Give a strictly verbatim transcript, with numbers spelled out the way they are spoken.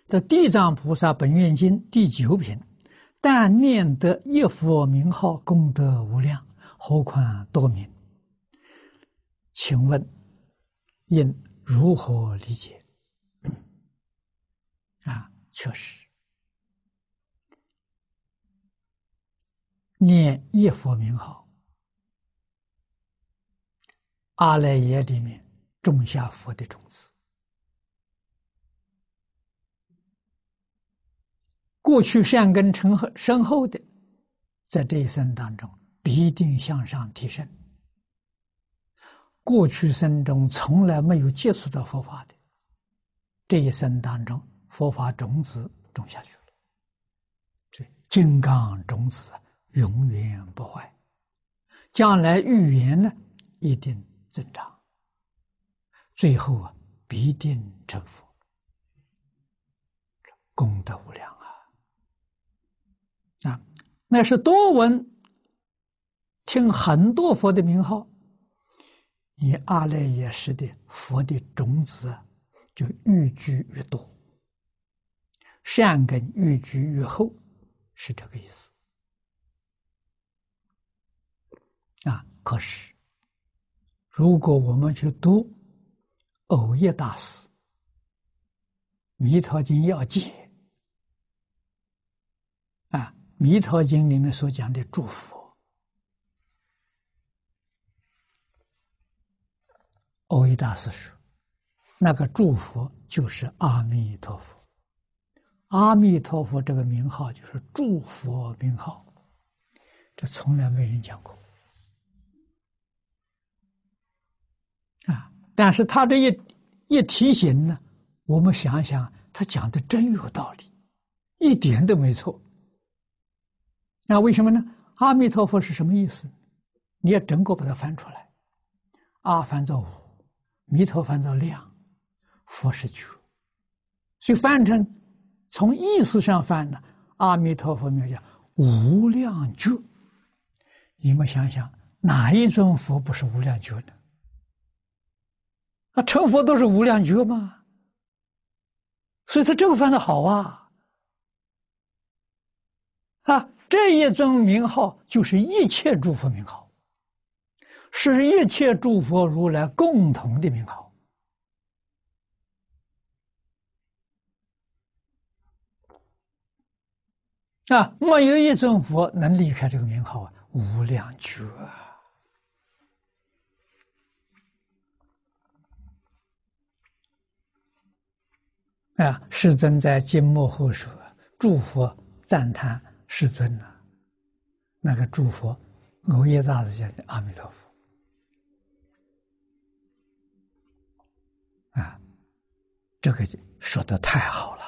的《地藏菩萨本愿经》第九品，但念得一佛名号，功德无量，何况多名？请问应如何理解？啊，确实，念一佛名号，阿赖耶里面种下佛的种子。过去善根深厚深厚的，在这一生当中必定向上提升。过去生中从来没有接触到佛法的，这一生当中佛法种子种下去了，这金刚种子永远不坏，将来遇缘呢一定增长，最后啊必定成佛，功德无量啊！啊，那是多闻听很多佛的名号，你阿赖耶识的佛的种子就愈聚愈多，善根愈聚愈厚，是这个意思啊。可是如果我们去读藕益大师《弥陀经要解》啊，《弥陀经》里面所讲的祝福，藕益大师说，那个祝福就是阿弥陀佛。阿弥陀佛这个名号就是祝佛名号，这从来没人讲过啊！但是他这一一提醒呢，我们想想，他讲的真有道理，一点都没错。那为什么呢？阿弥陀佛是什么意思？你要整个把它翻出来，阿翻作无，弥陀翻作量，佛是觉，所以翻成从意思上翻呢，阿弥陀佛名叫无量觉。你们想想，哪一尊佛不是无量觉呢？啊，成佛都是无量觉嘛，所以他这个翻的好啊！啊，这一尊名号就是一切诸佛名号，是一切诸佛如来共同的名号。啊，没有一尊佛能离开这个名号啊，无量觉啊！啊，世尊在经末后说，诸佛赞叹世尊呢、啊，那个诸佛，藕益大师讲的阿弥陀佛啊，这个说的太好了。